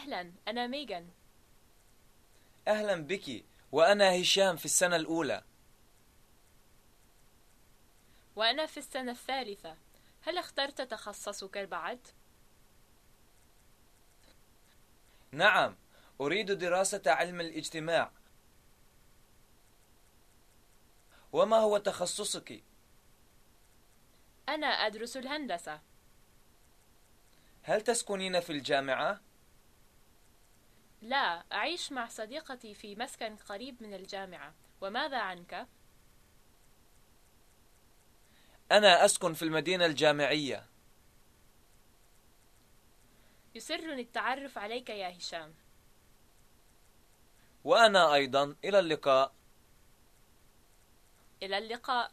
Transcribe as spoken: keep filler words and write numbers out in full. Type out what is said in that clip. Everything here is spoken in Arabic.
أهلا، أنا ميغان. أهلا بك. وأنا هشام في السنة الأولى. وأنا في السنة الثالثة. هل اخترت تخصصك بعد؟ نعم، أريد دراسة علم الاجتماع. وما هو تخصصك؟ أنا أدرس الهندسة. هل تسكنين في الجامعة؟ لا، أعيش مع صديقتي في مسكن قريب من الجامعة. وماذا عنك؟ أنا أسكن في المدينة الجامعية. يسرني التعرف عليك يا هشام. وأنا أيضا. إلى اللقاء. إلى اللقاء.